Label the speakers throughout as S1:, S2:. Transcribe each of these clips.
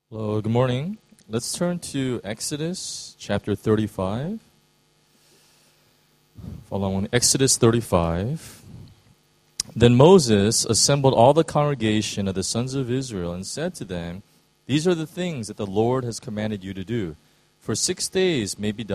S1: Hello, good morning. Let's turn to Exodus chapter 35. Follow on Exodus 35. Then Moses assembled all the congregation of the sons of Israel and said to them, "These are the things that the Lord has commanded you to do. For 6 days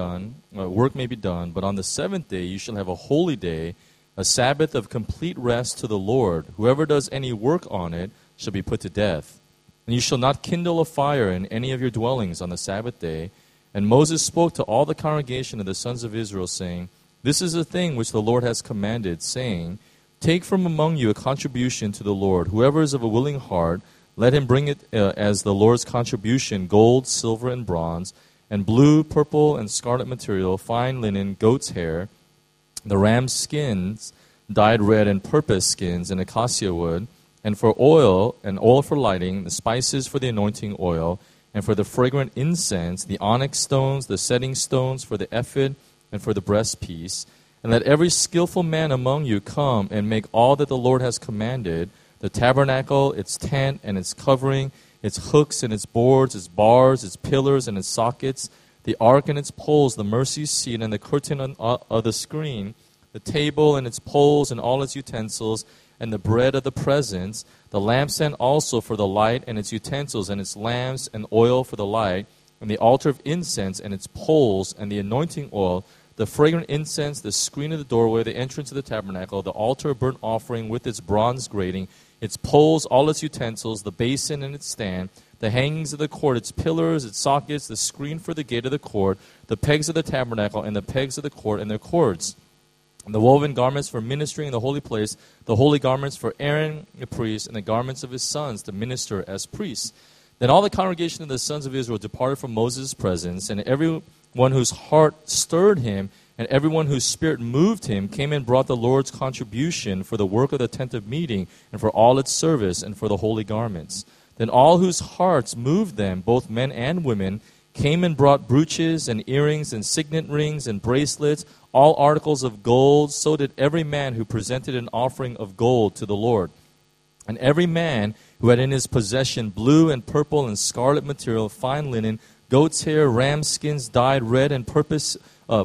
S1: work may be done, but on the seventh day you shall have a holy day, a Sabbath of complete rest to the Lord. Whoever does any work on it shall be put to death. And you shall not kindle a fire in any of your dwellings on the Sabbath day." And Moses spoke to all the congregation of the sons of Israel, saying, "This is the thing which the Lord has commanded, saying, Take from among you a contribution to the Lord. Whoever is of a willing heart, let him bring it as the Lord's contribution, gold, silver, and bronze, and blue, purple, and scarlet material, fine linen, goat's hair, the ram's skins, dyed red, and purple skins, and acacia wood, and for oil, and oil for lighting, the spices for the anointing oil, and for the fragrant incense, the onyx stones, the setting stones for the ephod, and for the breastpiece. And let every skillful man among you come and make all that the Lord has commanded, the tabernacle, its tent, and its covering, its hooks and its boards, its bars, its pillars and its sockets, the ark and its poles, the mercy seat, and the curtain of the screen, the table and its poles and all its utensils, and the bread of the presence, the lampstand also for the light, and its utensils, and its lamps, and oil for the light, and the altar of incense, and its poles, and the anointing oil, the fragrant incense, the screen of the doorway, the entrance of the tabernacle, the altar of burnt offering with its bronze grating, its poles, all its utensils, the basin and its stand, the hangings of the court, its pillars, its sockets, the screen for the gate of the court, the pegs of the tabernacle, and the pegs of the court, and their cords, and the woven garments for ministering in the holy place, the holy garments for Aaron the priest, and the garments of his sons to minister as priests. Then all the congregation of the sons of Israel departed from Moses' presence, and everyone whose heart stirred him, and everyone whose spirit moved him, came and brought the Lord's contribution for the work of the tent of meeting, and for all its service, and for the holy garments. Then all whose hearts moved them, both men and women, came and brought brooches and earrings and signet rings and bracelets, all articles of gold. So did every man who presented an offering of gold to the Lord. And every man who had in his possession blue and purple and scarlet material, fine linen, goat's hair, ram skins dyed red, and porpoise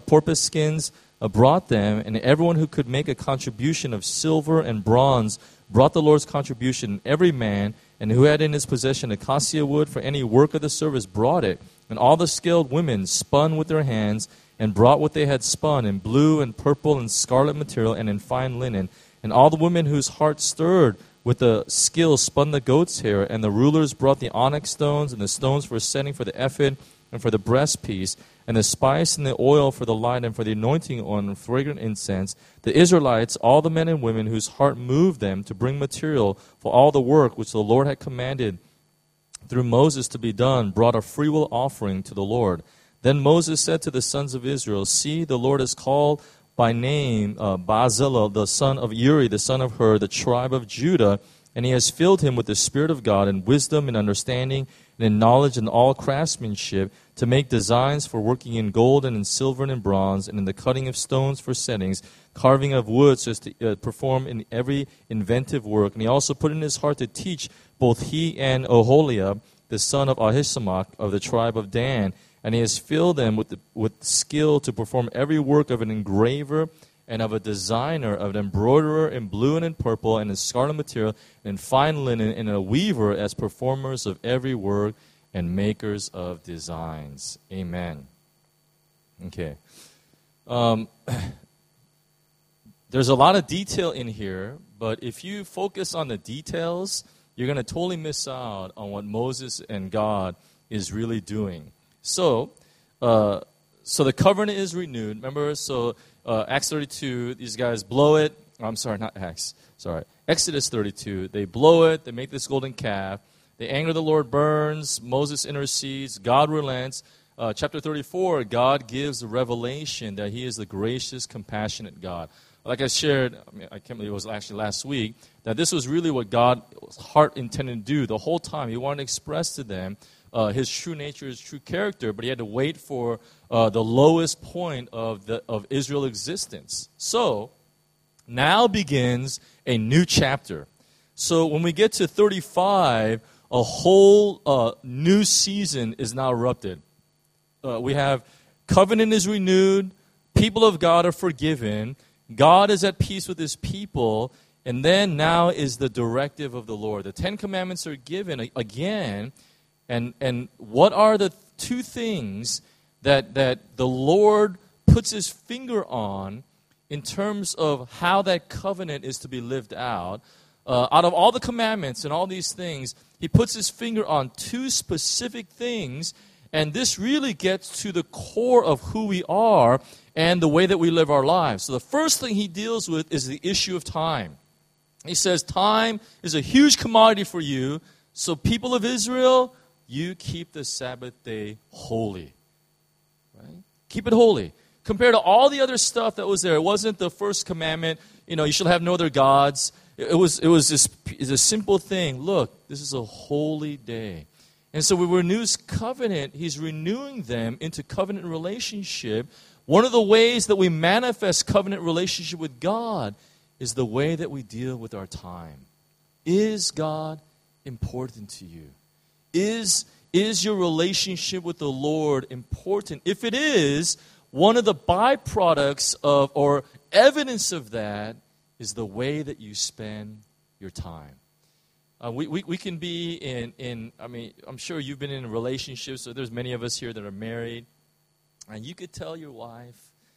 S1: skins, brought them. And everyone who could make a contribution of silver and bronze brought the Lord's contribution. Every man, and who had in his possession acacia wood for any work of the service, brought it. And all the skilled women spun with their hands, and brought what they had spun in blue and purple and scarlet material and in fine linen. And all the women whose hearts stirred with the skill spun the goat's hair, and the rulers brought the onyx stones and the stones for setting for the ephod and for the breastpiece, and the spice and the oil for the light and for the anointing oil and fragrant incense. The Israelites, all the men and women whose heart moved them to bring material for all the work which the Lord had commanded through Moses to be done, brought a freewill offering to the Lord. Then Moses said to the sons of Israel, "See, the Lord has called by name Barzillai, the son of Uri, the son of Hur, the tribe of Judah, and he has filled him with the Spirit of God in wisdom and understanding and in knowledge and all craftsmanship, to make designs for working in gold and in silver and in bronze, and in the cutting of stones for settings, carving of wood, so as to perform in every inventive work. And he also put in his heart to teach both he and Oholiab, the son of Ahisamach of the tribe of Dan. And he has filled them with skill to perform every work of an engraver and of a designer, of an embroiderer in blue and in purple and in scarlet material and in fine linen, and a weaver as performers of every work and makers of designs." Amen. Okay. There's a lot of detail in here, but if you focus on the details, you're going to totally miss out on what Moses and God is really doing. So the covenant is renewed. Remember, Acts 32, these guys blow it. I'm sorry, not Acts. Sorry. Exodus 32, they blow it. They make this golden calf. The anger of the Lord burns. Moses intercedes. God relents. Chapter 34, God gives the revelation that he is the gracious, compassionate God. Like I shared, I can't believe it was actually last week, that this was really what God's heart intended to do the whole time. He wanted to express to them his true nature, his true character, but he had to wait for the lowest point of Israel's existence. So, now begins a new chapter. So when we get to 35, a whole new season is now erupted. We have covenant is renewed, people of God are forgiven, God is at peace with his people, and then now is the directive of the Lord. The Ten Commandments are given again, and what are the two things that the Lord puts his finger on in terms of how that covenant is to be lived out? Out of all the commandments and all these things, he puts his finger on two specific things, and this really gets to the core of who we are and the way that we live our lives. So the first thing he deals with is the issue of time. He says, time is a huge commodity for you, so people of Israel, you keep the Sabbath day holy. Right? Keep it holy. Compared to all the other stuff that was there, it wasn't the first commandment, you shall have no other gods. It was a simple thing. Look, this is a holy day. And so with renews covenant, he's renewing them into covenant relationship. One of the ways that we manifest covenant relationship with God is the way that we deal with our time. Is God important to you? Is your relationship with the Lord important? If it is, one of the byproducts of or evidence of that is the way that you spend your time. We can be in I'm sure you've been in relationships, so there's many of us here that are married, and you could tell your wife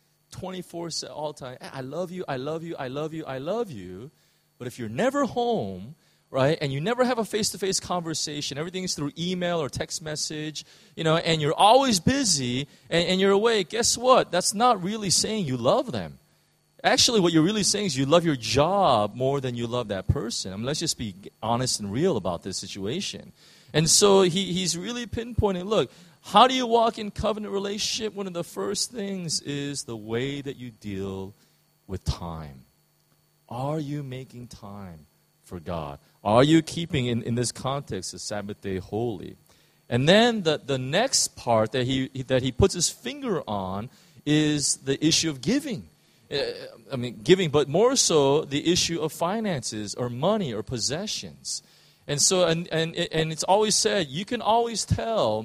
S1: 24/7 all the time, I love you, I love you, I love you, I love you, but if you're never home, right, and you never have a face-to-face conversation, everything's through email or text message, and you're always busy, and you're away, guess what? That's not really saying you love them. Actually, what you're really saying is you love your job more than you love that person. Let's just be honest and real about this situation. And so he's really pinpointing, look, how do you walk in covenant relationship? One of the first things is the way that you deal with time. Are you making time for God? Are you keeping, in this context, the Sabbath day holy? And then the next part that he puts his finger on is the issue of giving. Giving, but more so the issue of finances or money or possessions. And so, and it's always said, you can always tell,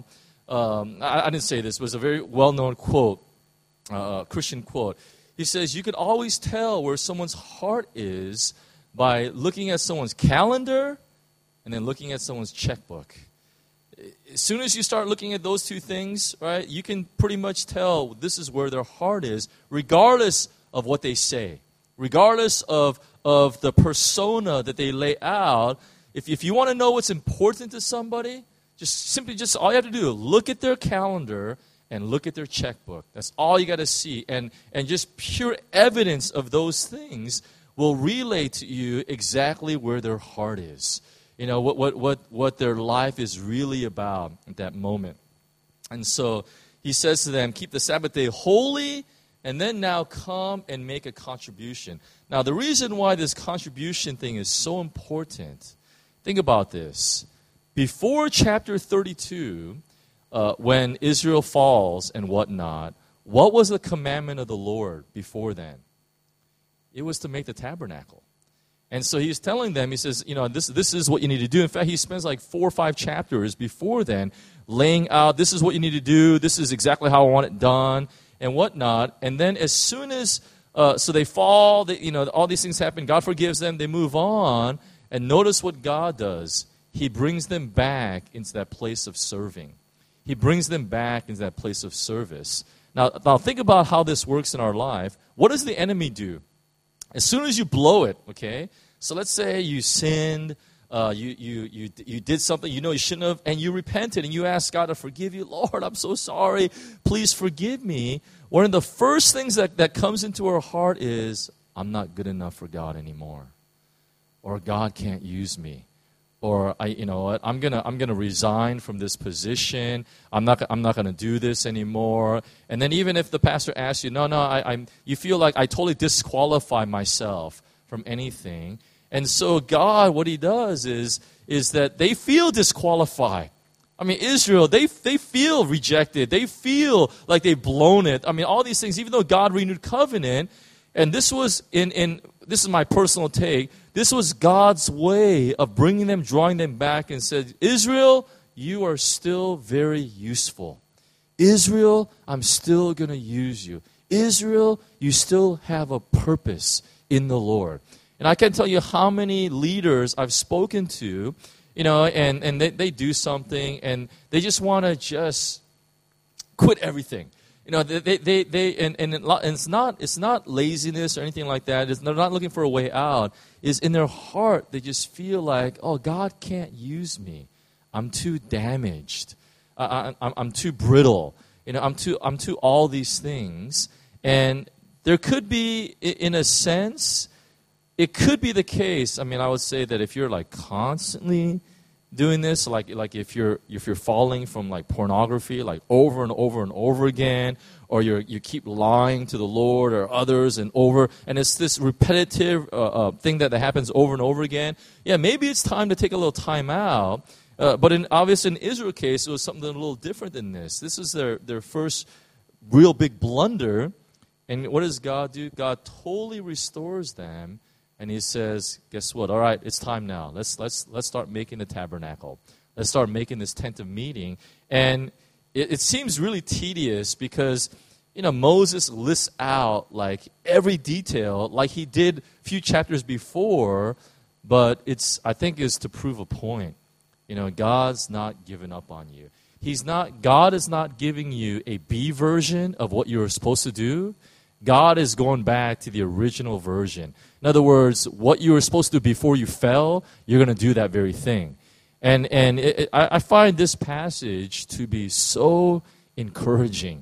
S1: I didn't say this, but it's a very well-known quote, Christian quote. He says, you can always tell where someone's heart is by looking at someone's calendar and then looking at someone's checkbook. As soon as you start looking at those two things, right, you can pretty much tell this is where their heart is, regardless of what they say, regardless of the persona that they lay out. If you want to know what's important to somebody, just all you have to do is look at their calendar and look at their checkbook. That's all you got to see. And just pure evidence of those things will relay to you exactly where their heart is. What their life is really about at that moment. And so he says to them, keep the Sabbath day holy, and then now come and make a contribution. Now, the reason why this contribution thing is so important, think about this. Before chapter 32, when Israel falls and whatnot, what was the commandment of the Lord before then? It was to make the tabernacle. And so he's telling them, he says, this is what you need to do. In fact, he spends like 4 or 5 chapters before then laying out, this is what you need to do, this is exactly how I want it done, and whatnot. And then as soon as, so they fall, all these things happen, God forgives them, they move on, and notice what God does. He brings them back into that place of serving. He brings them back into that place of service. Now think about how this works in our life. What does the enemy do? As soon as you blow it, okay? So let's say you sinned, you did something you shouldn't have, and you repented, and you asked God to forgive you. Lord, I'm so sorry. Please forgive me. One of the first things that comes into our heart is, I'm not good enough for God anymore. Or God can't use me. Or I'm gonna resign from this position. I'm not gonna do this anymore. And then even if the pastor asks you, you feel like I totally disqualify myself from anything. And so God, what He does is that they feel disqualified. Israel, they feel rejected. They feel like they've blown it. All these things, even though God renewed covenant, And this was this is my personal take. This was God's way of bringing them, drawing them back, and said, Israel, you are still very useful. Israel, I'm still going to use you. Israel, you still have a purpose in the Lord. And I can't tell you how many leaders I've spoken to, and they do something and they just want to just quit everything. It's not laziness or anything like that. They're not looking for a way out. Is in their heart they just feel like, oh, God can't use me. I'm too damaged. I'm too brittle. I'm too all these things. And there could be, in a sense, it could be the case. I mean, I would say that if you're like constantly doing this, like if you're falling from like pornography, like over and over and over again, or you keep lying to the Lord or others and it's this repetitive thing that happens over and over again. Yeah, maybe it's time to take a little time out. But obviously in Israel's case, it was something a little different than this. This is their first real big blunder. And what does God do? God totally restores them. And he says, guess what? All right, it's time now. Let's start making the tabernacle. Let's start making this tent of meeting. And it seems really tedious because, Moses lists out like every detail like he did a few chapters before, but I think it's to prove a point. God's not giving up on you. God is not giving you a B version of what you were supposed to do. God is going back to the original version. In other words, what you were supposed to do before you fell, you're going to do that very thing. And I find this passage to be so encouraging.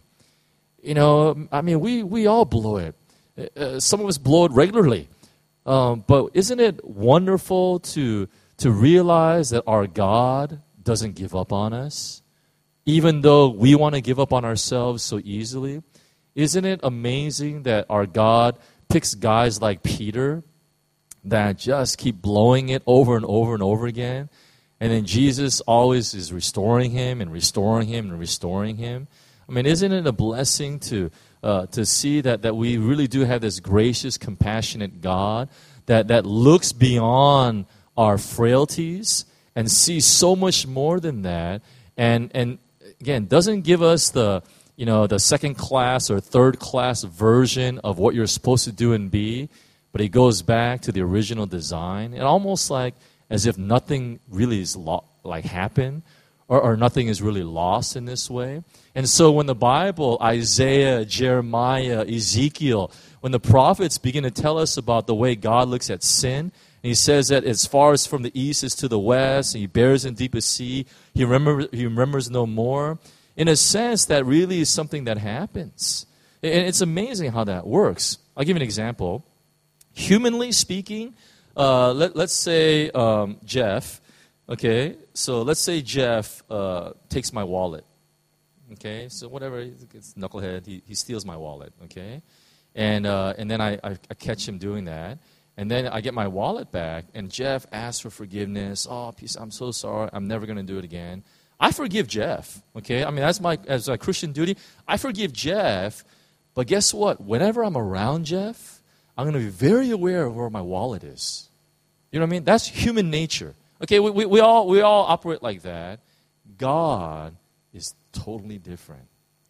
S1: I mean, we all blow it. Some of us blow it regularly. But isn't it wonderful to realize that our God doesn't give up on us, even though we want to give up on ourselves so easily? Isn't it amazing that our God picks guys like Peter that just keep blowing it over and over and over again? And then Jesus always is restoring him and restoring him and restoring him. I mean, isn't it a blessing to see that we really do have this gracious, compassionate God that looks beyond our frailties and sees so much more than that, and again, doesn't give us the second class or third class version of what you're supposed to do and be, but he goes back to the original design, and almost like as if nothing really is happened, or nothing is really lost in this way. And so when the Bible, Isaiah, Jeremiah, Ezekiel, when the prophets begin to tell us about the way God looks at sin, and he says that as far as from the east is to the west, and he bears in deepest sea, he remembers no more. In a sense, that really is something that happens. And it's amazing how that works. I'll give you an example. Humanly speaking, let's say Jeff, okay? So let's say Jeff takes my wallet, okay? So whatever, it's knucklehead, he steals my wallet, okay? And then I catch him doing that. And then I get my wallet back, and Jeff asks for forgiveness. Oh, peace, I'm so sorry. I'm never going to do it again. I forgive Jeff, okay? I mean, as my Christian duty, I forgive Jeff. But guess what? Whenever I'm around Jeff, I'm going to be very aware of where my wallet is. You know what I mean? That's human nature. Okay, we all operate like that. God is totally different.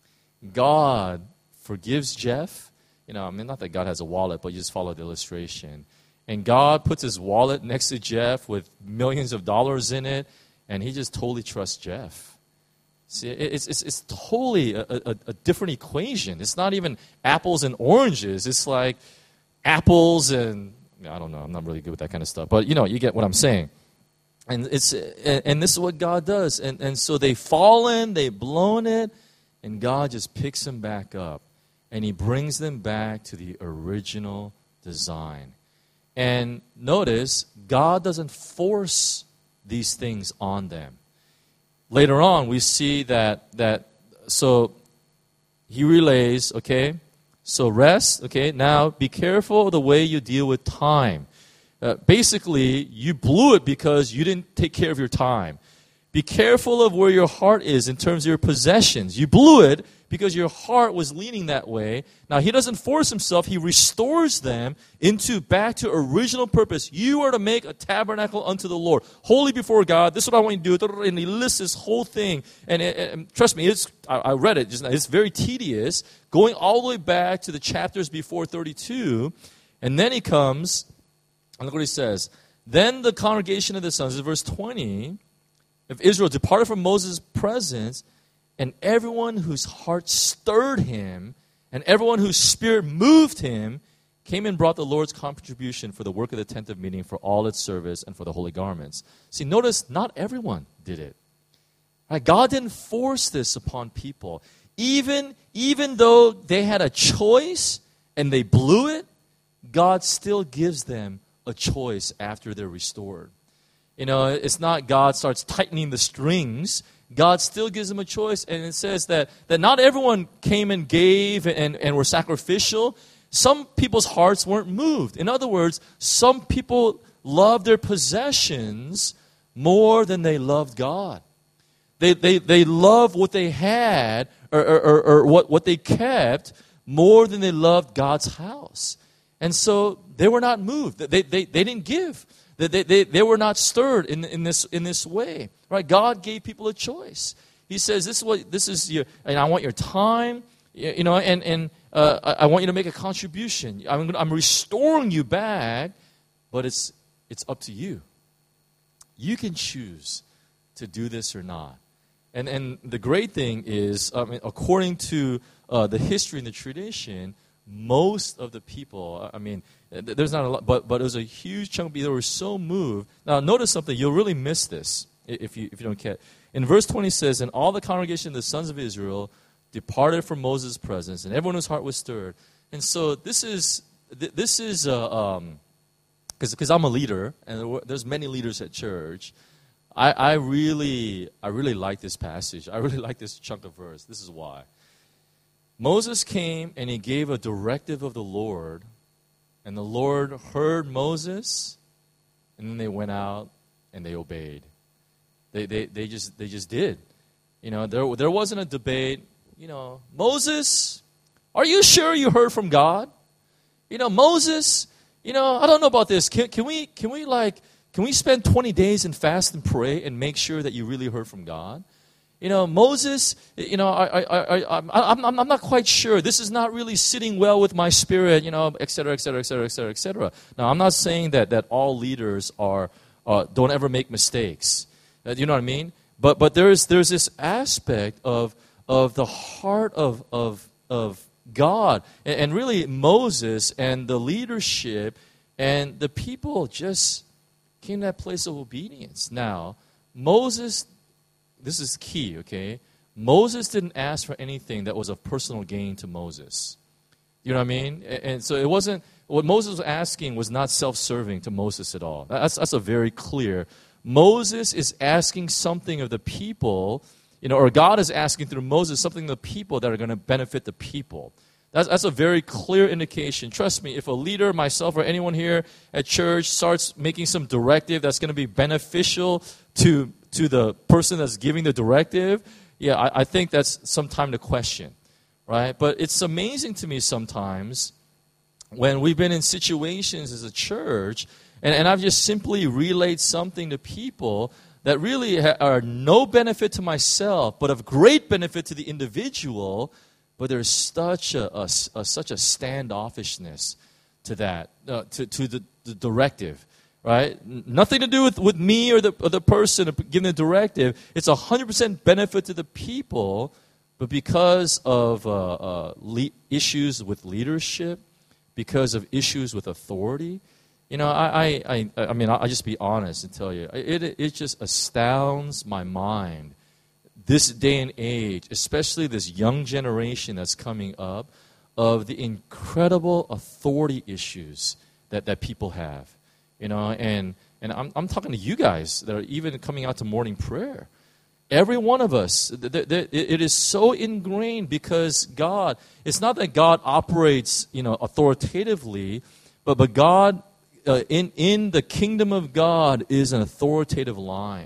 S1: God forgives Jeff. I mean, not that God has a wallet, but you just follow the illustration. And God puts his wallet next to Jeff with millions of dollars in it, and he just totally trusts Jeff. See, it's totally a different equation. It's not even apples and oranges. It's like apples and, I don't know, I'm not really good with that kind of stuff. But, you get what I'm saying. And this is what God does. And so they've fallen, they've blown it, and God just picks them back up. And he brings them back to the original design. And notice, God doesn't force these things on them. Later on, we see that so he relays, okay, so rest, okay, now be careful of the way you deal with time. Basically, you blew it because you didn't take care of your time. Be careful of where your heart is in terms of your possessions. You blew it because your heart was leaning that way. Now, he doesn't force himself. He restores them back to original purpose. You are to make a tabernacle unto the Lord, holy before God. This is what I want you to do. And he lists this whole thing. And trust me, I read it just now. It's very tedious, going all the way back to the chapters before 32. And then he comes, and look what he says. Then the congregation of the sons, verse 20, of Israel departed from Moses' presence, and everyone whose heart stirred him, and everyone whose spirit moved him, came and brought the Lord's contribution for the work of the tent of meeting, for all its service, and for the holy garments. See, notice, not everyone did it. Right? God didn't force this upon people. Even though they had a choice and they blew it, God still gives them a choice after they're restored. You know, it's not God starts tightening the strings. God still gives them a choice. And it says that not everyone came and gave and were sacrificial. Some people's hearts weren't moved. In other words, some people loved their possessions more than they loved God. They loved what they had or what they kept more than they loved God's house. And so they were not moved. They didn't give. They were not stirred in this way, right? God gave people a choice. He says, "This is your, and I want your time, you know, and I want you to make a contribution. I'm restoring you back, but it's up to you. You can choose to do this or not." And the great thing is, according to the history and the tradition, most of the people, there's not a lot, but it was a huge chunk of people that were so moved. Now, notice something. You'll really miss this if you don't catch. In verse 20 says, "And all the congregation of the sons of Israel departed from Moses' presence, and everyone whose heart was stirred." And so this is because I'm a leader, and there's many leaders at church. I really like this passage. I really like this chunk of verse. This is why. Moses came and he gave a directive of the Lord, and the Lord heard Moses, and then they went out and they obeyed. They just did. You know, there wasn't a debate. You know, Moses, are you sure you heard from God? You know, Moses, you know, I don't know about this. Can we spend 20 days and fast and pray and make sure that you really heard from God? You know, Moses, you know, I'm not quite sure. This is not really sitting well with my spirit, you know, et cetera, et cetera, et cetera, et cetera, et cetera. Now, I'm not saying that all leaders don't ever make mistakes. You know what I mean? But there's this aspect of the heart of God, and really Moses and the leadership and the people just came to that place of obedience. Now, Moses, this is key, okay? Moses didn't ask for anything that was of personal gain to Moses. You know what I mean? And so it wasn't, what Moses was asking was not self-serving to Moses at all. That's a very clear. Moses is asking something of the people, you know, or God is asking through Moses something of the people that are going to benefit the people. That's a very clear indication. Trust me, if a leader, myself, or anyone here at church starts making some directive that's going to be beneficial to the person that's giving the directive, yeah, I think that's some time to question, right? But it's amazing to me sometimes when we've been in situations as a church, and I've just simply relayed something to people that really are no benefit to myself, but of great benefit to the individual, but there's such a standoffishness to that, to the directive. Right? Nothing to do with me or the person giving the directive. It's 100% benefit to the people, but because of issues with leadership, because of issues with authority, you know, I'll just be honest and tell you, it just astounds my mind, this day and age, especially this young generation that's coming up, of the incredible authority issues that people have. You know, and I'm talking to you guys that are even coming out to morning prayer. Every one of us, it is so ingrained because God, it's not that God operates, you know, authoritatively, but God, in the kingdom of God is an authoritative line.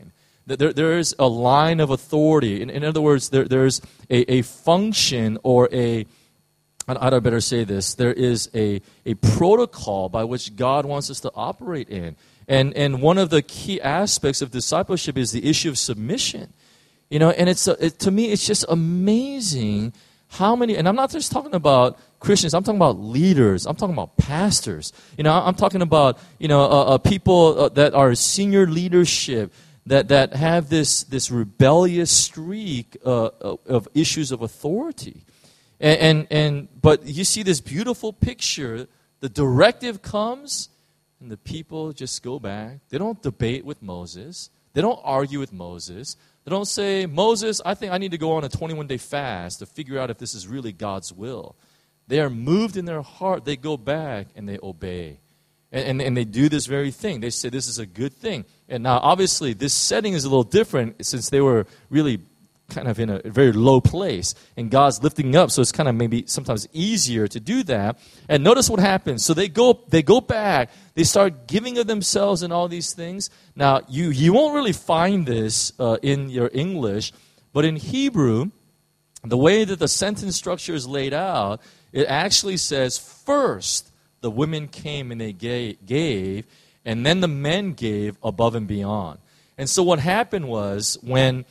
S1: There is a line of authority. In other words, there's a function or I'd better say this, there is a protocol by which God wants us to operate in. And one of the key aspects of discipleship is the issue of submission. And to me, it's just amazing how many, and I'm not just talking about Christians, I'm talking about leaders, I'm talking about pastors. I'm talking about, people that are senior leadership that have this rebellious streak of issues of authority. But you see this beautiful picture, the directive comes, and the people just go back. They don't debate with Moses. They don't argue with Moses. They don't say, Moses, I think I need to go on a 21-day fast to figure out if this is really God's will. They are moved in their heart. They go back and they obey. And they do this very thing. They say this is a good thing. And now, obviously, this setting is a little different since they were really kind of in a very low place. And God's lifting up, so it's kind of maybe sometimes easier to do that. And notice what happens. So they go back. They start giving of themselves and all these things. Now, you won't really find this in your English, but in Hebrew, the way that the sentence structure is laid out, it actually says, first, the women came and they gave, and then the men gave above and beyond. And so what happened was when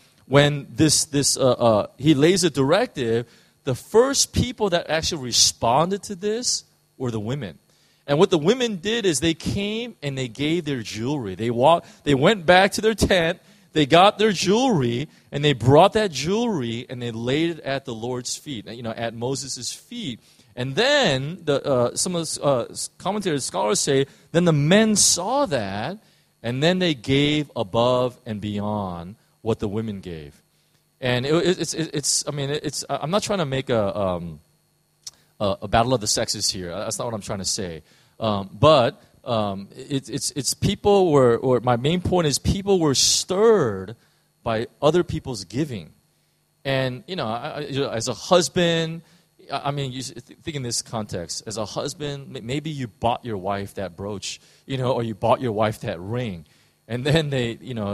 S1: he lays a directive, the first people that actually responded to this were the women. And what the women did is they came and they gave their jewelry. They went back to their tent, they got their jewelry, and they brought that jewelry and they laid it at the Lord's feet, at Moses' feet. And then some of the commentators, scholars say, then the men saw that, and then they gave above and beyond what the women gave. And I'm not trying to make a battle of the sexes here. That's not what I'm trying to say. But it's people or my main point is people were stirred by other people's giving. And, as a husband, you think in this context, as a husband, maybe you bought your wife that brooch, or you bought your wife that ring. And then they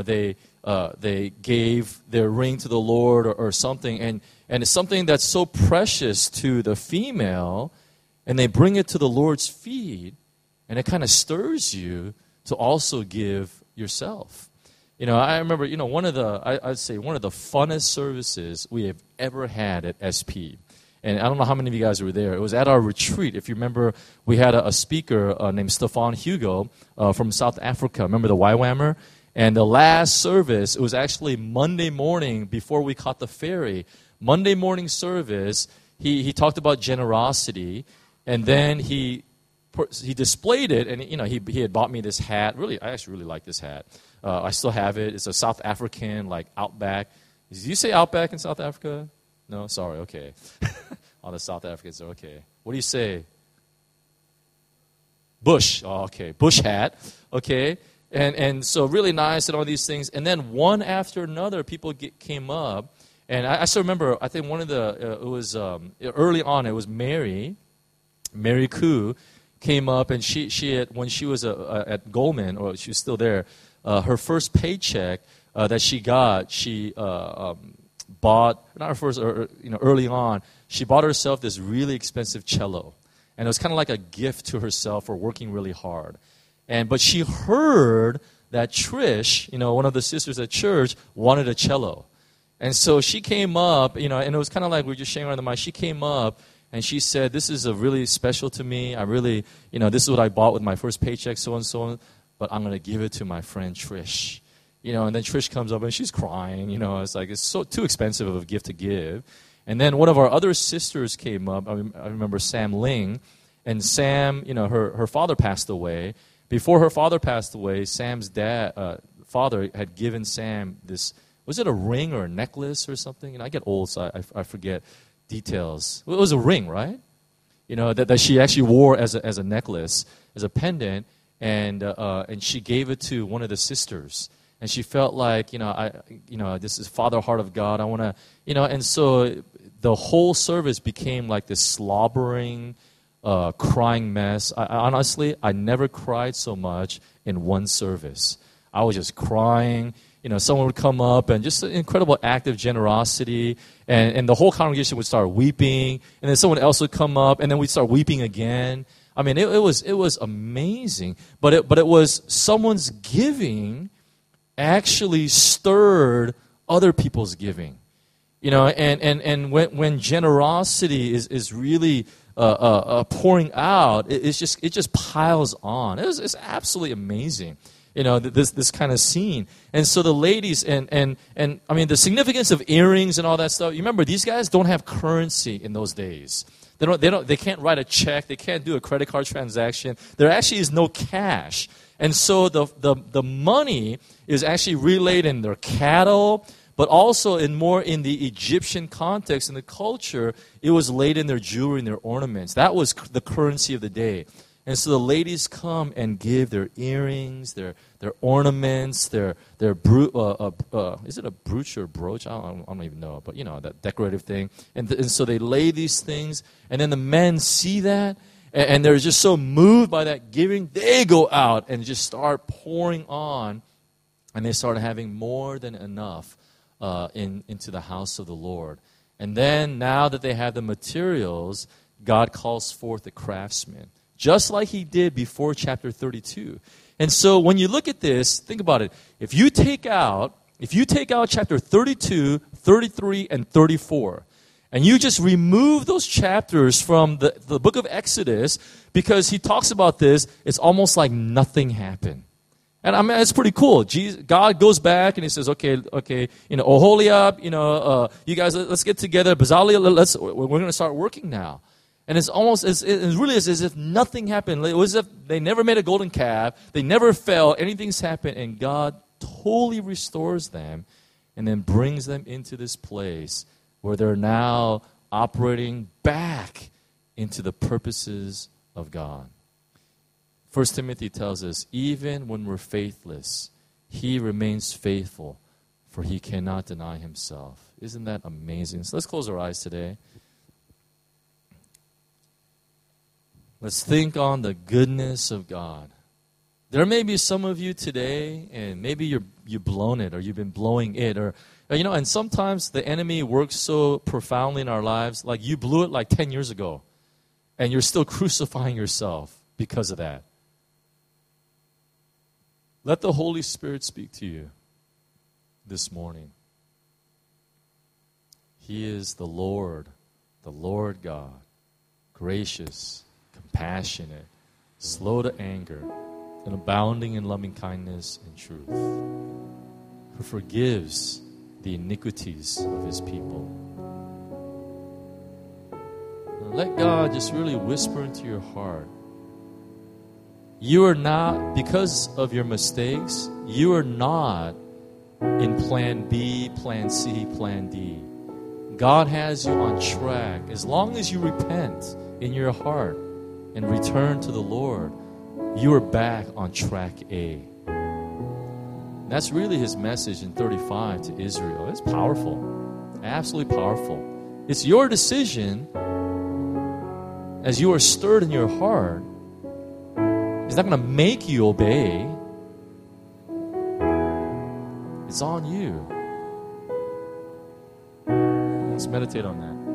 S1: gave their ring to the Lord or something, and it's something that's so precious to the female, and they bring it to the Lord's feet, and it kind of stirs you to also give yourself. I remember, one of the funnest services we have ever had at SP. And I don't know how many of you guys were there. It was at our retreat. If you remember, we had a speaker named Stefan Hugo from South Africa. Remember the YWAMer? And the last service, it was actually Monday morning before we caught the ferry. Monday morning service, he talked about generosity, and then he displayed it, and he had bought me this hat. Really, I actually really like this hat. I still have it. It's a South African, like Outback. Did you say Outback in South Africa? No? Sorry, okay. All the South Africans are okay. What do you say? Bush. Oh, okay. Bush hat. Okay. And so really nice and all these things. And then one after another, people came up. And I still remember, I think one of it was early on, it was Mary Koo came up, and she had, when she was at Goldman, or she was still there, her first paycheck that she got, she bought, not her first, early on, she bought herself this really expensive cello. And it was kind of like a gift to herself for working really hard. But she heard that Trish, one of the sisters at church, wanted a cello. And so she came up, and it was kind of like we were just sharing around the mic. She came up, and she said, this is a really special to me. I really, this is what I bought with my first paycheck, so and so, but I'm going to give it to my friend Trish. And then Trish comes up, and she's crying. It's like, it's so too expensive of a gift to give. And then one of our other sisters came up. I remember Sam Ling. And Sam, her father passed away. Before her father passed away, Sam's father had given Sam this, was it a ring or a necklace or something? I get old, so I forget details. It was a ring, right? That she actually wore as a necklace, as a pendant, and she gave it to one of the sisters. And she felt like, this is Father Heart of God. I want to, and so the whole service became like this slobbering, crying mess. Honestly, I never cried so much in one service. I was just crying, someone would come up and just an incredible act of generosity, and the whole congregation would start weeping, and then someone else would come up, and then we'd start weeping again. I mean, it was amazing, but it was someone's giving actually stirred other people's giving, and when generosity is really pouring out, it just piles on. It's absolutely amazing. This kind of scene. And so the ladies, and I mean, the significance of earrings and all that stuff, you remember, these guys don't have currency in those days. They can't write a check, they can't do a credit card transaction. There actually is no cash. And so the money is actually relayed in their cattle, but also in the Egyptian context, in the culture, it was laid in their jewelry and their ornaments. That was the currency of the day. And so the ladies come and give their earrings, their ornaments, their is it a brooch or brooch? I don't even know, but that decorative thing. And so they lay these things, and then the men see that, and they're just so moved by that giving, they go out and just start pouring on, and they start having more than enough into the house of the Lord. And then now that they have the materials, God calls forth the craftsmen, just like he did before chapter 32. And so when you look at this, think about it. If you take out chapter 32, 33, and 34, and you just remove those chapters from the book of Exodus, because he talks about this, it's almost like nothing happened. And I mean, it's pretty cool. God goes back and he says, okay, Oholiab, you guys, let's get together. Bezalel, we're going to start working now. And it really is as if nothing happened. It was as if they never made a golden calf. They never fell. Anything's happened. And God totally restores them and then brings them into this place where they're now operating back into the purposes of God. 1 Timothy tells us, even when we're faithless, he remains faithful, for he cannot deny himself. Isn't that amazing? So let's close our eyes today. Let's think on the goodness of God. There may be some of you today, and maybe you've blown it, or you've been blowing it, or and sometimes the enemy works so profoundly in our lives, like you blew it like 10 years ago, and you're still crucifying yourself because of that. Let the Holy Spirit speak to you this morning. He is the Lord God, gracious, compassionate, slow to anger, and abounding in loving kindness and truth, who forgives the iniquities of his people. Now let God just really whisper into your heart. You are not, because of your mistakes, you are not in plan B, plan C, plan D. God has you on track. As long as you repent in your heart and return to the Lord, you are back on track A. That's really his message in 35 to Israel. It's powerful, absolutely powerful. It's your decision as you are stirred in your heart. It's not going to make you obey. It's on you. Let's meditate on that.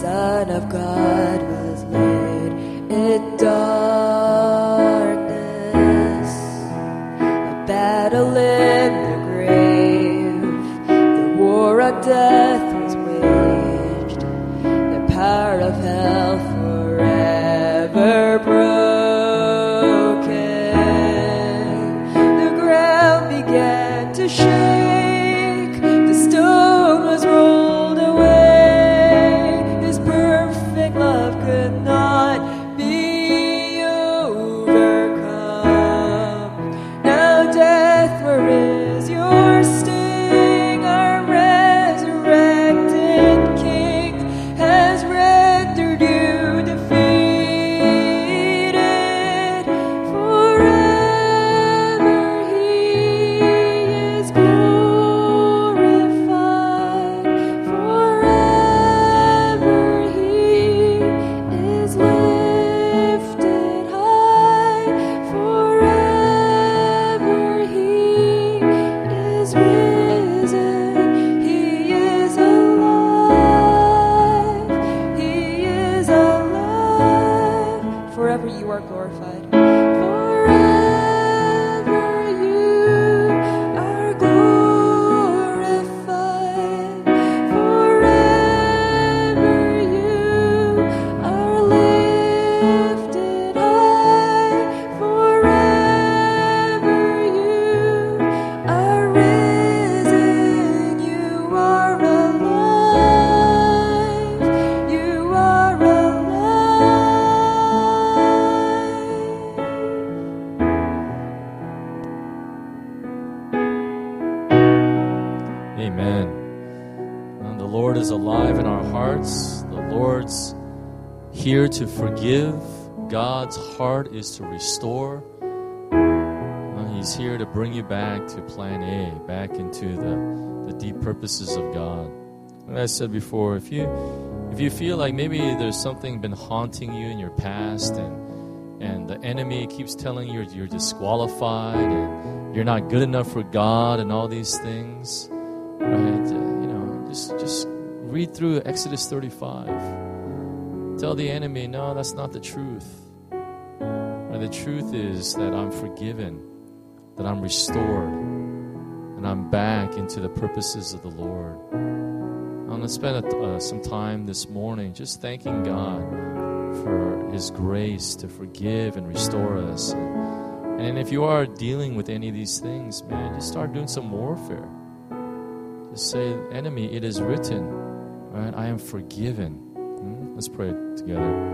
S2: Son of God was laid in darkness, a battle in the grave, the war on death was waged, the power of hell forever broken. The ground began to shake, the stone was rolled away. His perfect love could not be overcome. Now death, where is your sting? Our resurrected King has rendered you defeated. Forever he is glorified. Forever he is lifted high. Forever he is risen. He is alive. He is alive. Forever you are glorified. Forever you are glorified. Forever you are lifted high. Forever you are risen. You are alive. You are alive.
S1: Amen. And the Lord is alive in our hearts. The Lord's here to forgive. God's heart is to restore. He's here to bring you back to plan A, back into the deep purposes of God. And I said before, if you feel like maybe there's something been haunting you in your past, and the enemy keeps telling you you're disqualified and you're not good enough for God and all these things, right? Just read through Exodus 35. Tell the enemy, no, that's not the truth. The truth is that I'm forgiven, that I'm restored, and I'm back into the purposes of the Lord. I'm going to spend some time this morning just thanking God for His grace to forgive and restore us. And if you are dealing with any of these things, man, just start doing some warfare. Just say, enemy, it is written, right? I am forgiven. Let's pray together.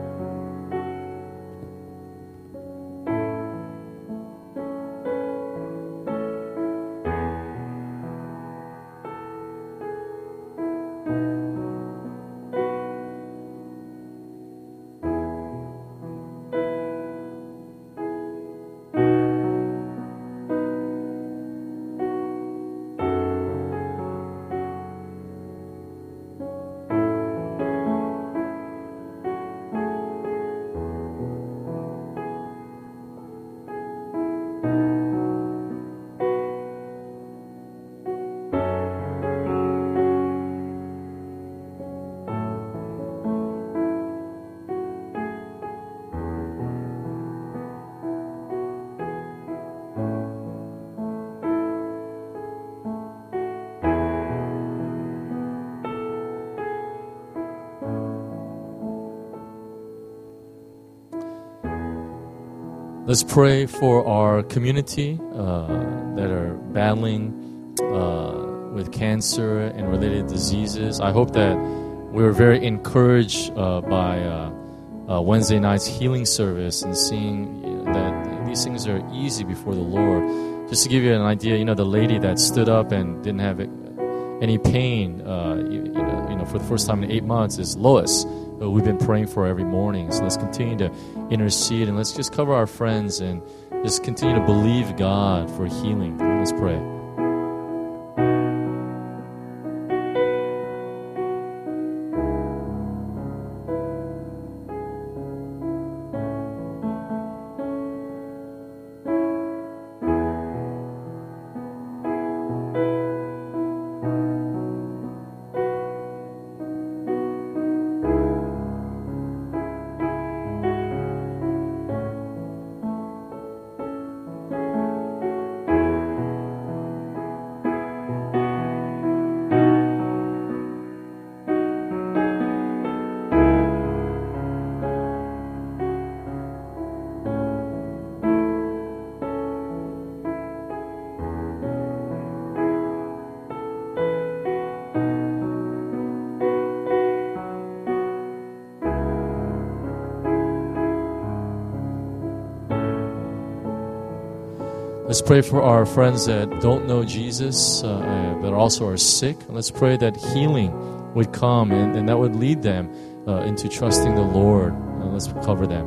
S1: Let's pray for our community that are battling with cancer and related diseases. I hope that we were very encouraged by Wednesday night's healing service and seeing that these things are easy before the Lord. Just to give you an idea, the lady that stood up and didn't have any pain, for the first time in 8 months is Lois. We've been praying for her every morning. So let's continue to intercede and let's just cover our friends and just continue to believe God for healing. Let's pray. Let's pray for our friends that don't know Jesus, but also are sick. Let's pray that healing would come and that would lead them into trusting the Lord. Let's cover them.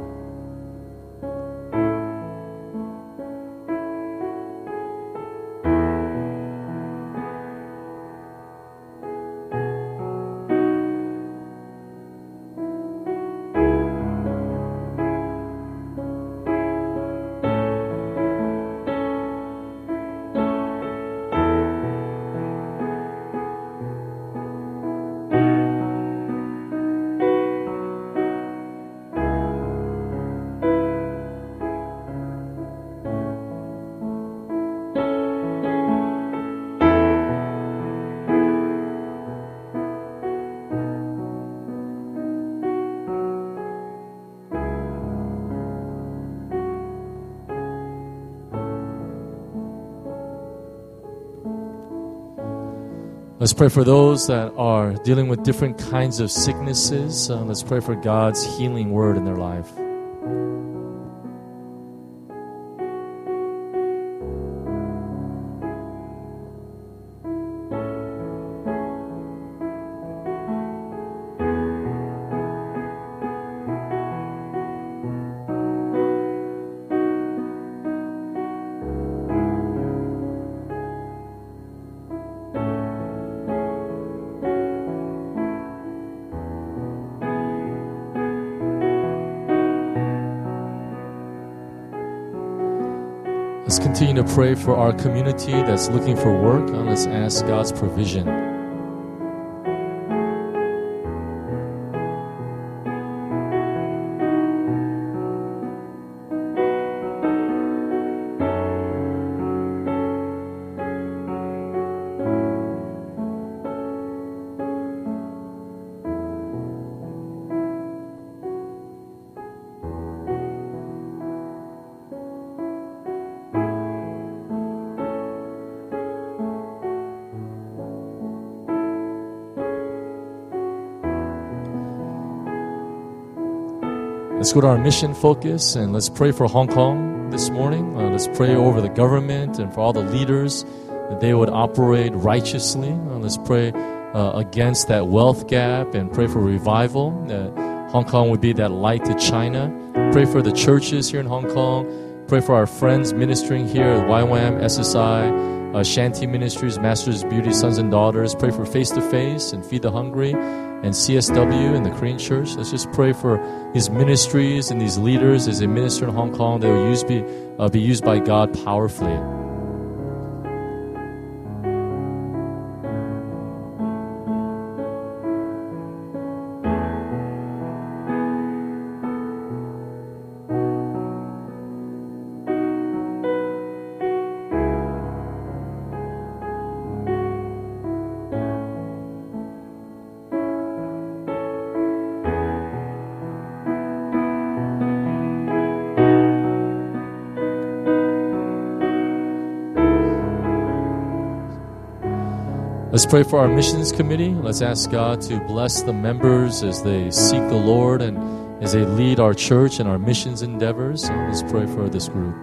S1: Let's pray for those that are dealing with different kinds of sicknesses. Let's pray for God's healing word in their life. Let's continue to pray for our community that's looking for work. Let's ask God's provision. Let's go to our mission focus and let's pray for Hong Kong this morning. Let's pray over the government and for all the leaders that they would operate righteously. Let's pray against that wealth gap and pray for revival, that Hong Kong would be that light to China. Pray for the churches here in Hong Kong. Pray for our friends ministering here at YWAM, SSI, Shanty Ministries, Masters Beauty, Sons and Daughters. Pray for Face to Face and Feed the Hungry and CSW and the Korean Church. Let's just pray for these ministries and these leaders as they minister in Hong Kong. They will be used by God powerfully. Let's pray for our missions committee. Let's ask God to bless the members as they seek the Lord and as they lead our church and our missions endeavors. Let's pray for this group.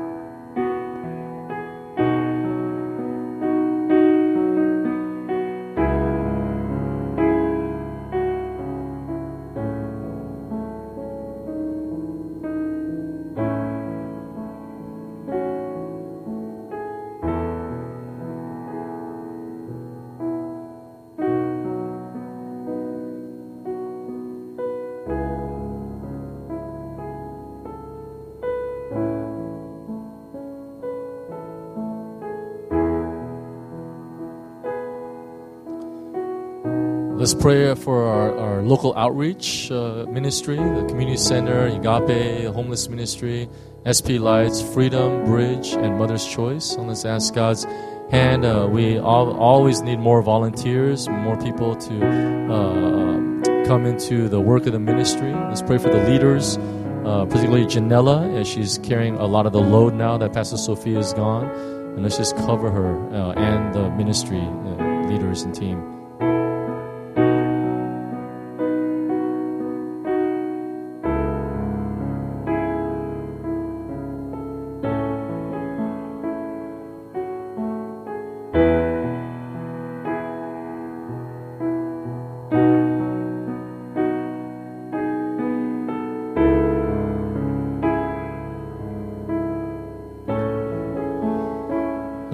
S1: Let's pray for our local outreach ministry, the community center, Agape, homeless ministry, SP Lights, Freedom, Bridge, and Mother's Choice. And let's ask God's hand. We always need more volunteers, more people to come into the work of the ministry. Let's pray for the leaders, particularly Janella, as she's carrying a lot of the load now that Pastor Sophia is gone. And let's just cover her and the ministry leaders and team.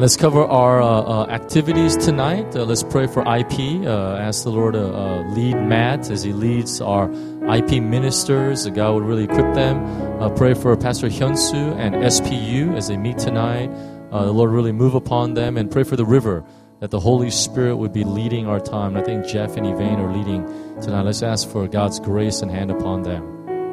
S1: Let's cover our activities tonight. Let's pray for IP. Ask the Lord to lead Matt as he leads our IP ministers. That God would really equip them. Pray for Pastor Hyunsu and SPU as they meet tonight. The Lord really move upon them. And pray for the river, that the Holy Spirit would be leading our time. I think Jeff and Yvain are leading tonight. Let's ask for God's grace and hand upon them.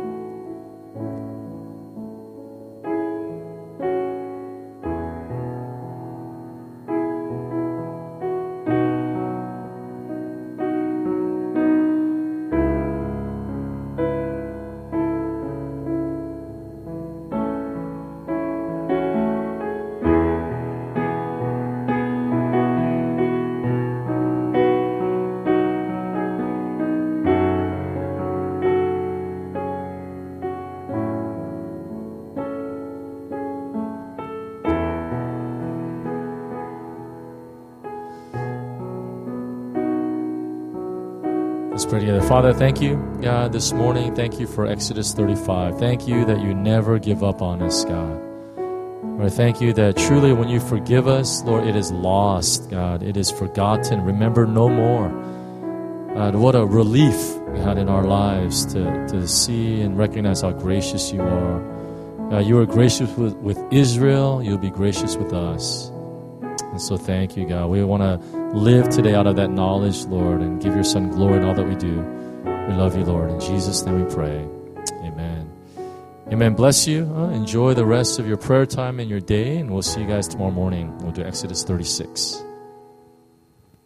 S1: Let's pray together. Father, thank you, God, this morning. Thank you for Exodus 35. Thank you that you never give up on us, God. Lord, thank you that truly when you forgive us, Lord, it is lost, God. It is forgotten. Remember no more. God, what a relief, God, in our lives to see and recognize how gracious you are. God, you are gracious with Israel. You'll be gracious with us. And so thank you, God. We want to live today out of that knowledge, Lord, and give your Son glory in all that we do. We love you, Lord. In Jesus' name we pray. Amen. Amen. Bless you. Enjoy the rest of your prayer time and your day, and we'll see you guys tomorrow morning. We'll do Exodus 36.